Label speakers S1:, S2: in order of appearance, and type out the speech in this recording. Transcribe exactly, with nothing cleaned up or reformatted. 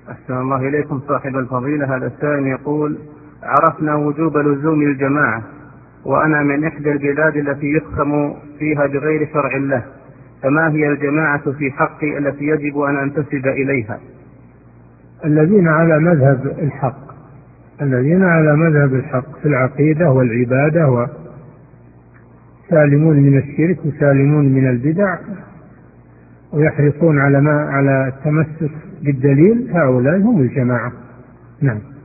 S1: أحسن الله إليكم صاحب الفضيلة. هذا السائل يقول: عرفنا وجوب لزوم الجماعة، وأنا من إحدى البلاد التي يحكم فيها بغير شرع الله، فما هي الجماعة في حقي التي يجب أن أنتسب إليها؟
S2: الذين على مذهب الحق، الذين على مذهب الحق في العقيدة والعبادة، وسالمون من الشرك وسالمون من البدع، ويحرصون على ما على التمسك بالدليل، هؤلاء هم الجماعة. نعم.